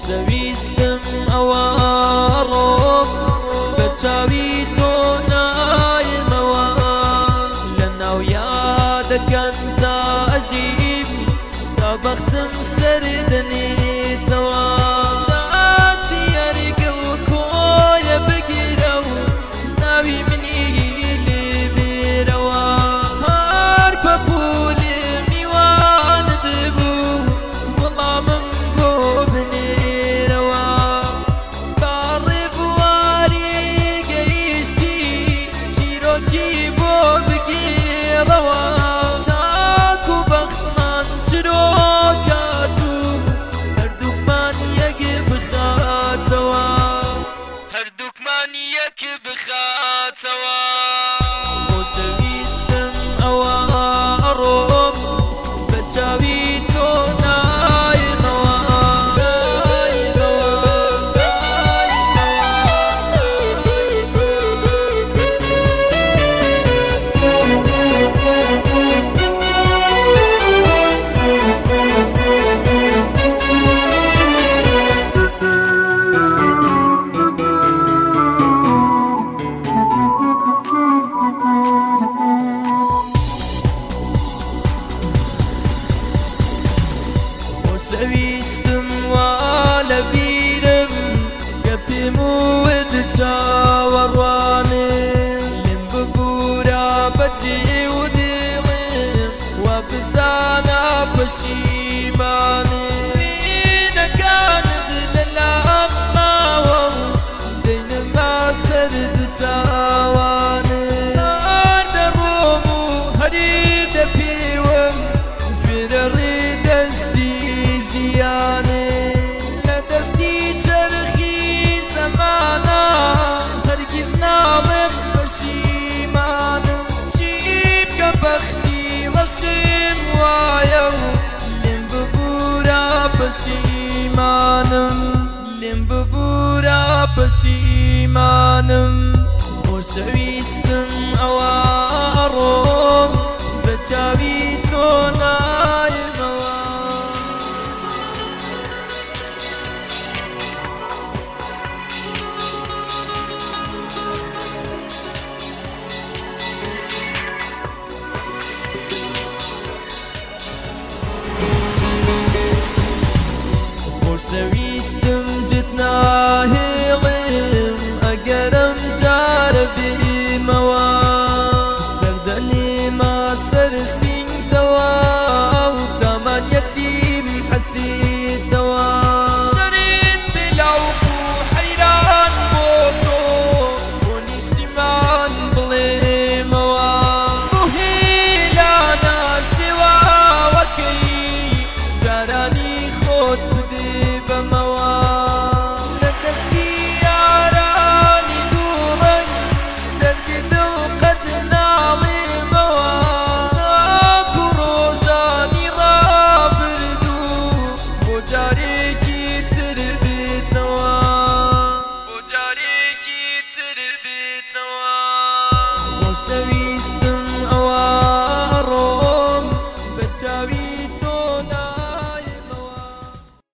خۆشەویستم ئەوە ڕۆم بە چاوی تۆ نایمەوە لە ناو یادەکەن تا ئەژیم تا بەختم سەردەنێتەوە دەستی هەرگڵ کۆیە بگیرە و ناوی منی لێ بێرەوە هەر بە پولی میوانت بوو وەڵامم بۆ بنێرەوە باڕێبواری گەیشتی چیرۆکی بۆ بگێڕەوە تاکو بەختمان چرۆکات و هەردووکمان یەک بخاتەوە خۆشەویستم ئەوە ڕۆم بە چاوی تۆ خۆشەویستم وا لە بیرم کە پێم وت چاوەڕوانم لێم ببوورە بەجێ و دڵم وا بزانە پەشیمانم وینەکانت لەلام ماوە و دەینەما سەر دوو چاوانم هەر دەڕۆم و هەری دەپێوم گوێرە ڕێدەشتی لە دەستی چەرخی زەمانە هەرگیز ناڵێم پەشیمانم چی بکە بەختی ڕەشم وایە و لێم ببوورە پەشیمانم خۆشەویستم ئەوە ڕۆم بە چاوی تۆ نایمەوە خۆشەویستم جت ناهێڵم ئەگەرم جارە بێمەوە سەردەنێمە سەر سینگتەوە و تامانیەتیم حەسیتەوە شەریت بێلاوق و حەیران بۆ تۆ بۆ نیشتیمان بڵێمەوە بۆ هێلانە شێواوەکەی جارانی خۆت بدێ بەمەوە لە دەستی یارانی دووڕەنگ دەردی دڵ قەت ناڵێمەوە تاکو ڕۆژانی ڕابردوو بۆ جارێکی تر بێتەوە خۆشەوی